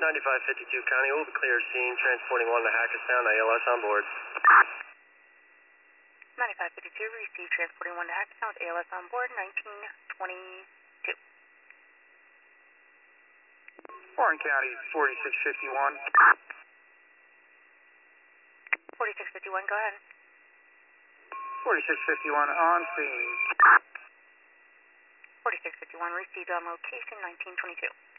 9552 County, will be clear scene, transporting 1 to Hackettstown, ALS on board. 9552, receive transporting 1 to Hackettstown with ALS on board, 1922. Warren County, 4651. 4651, go ahead. 4651 on scene. 4651, received on location, 1922.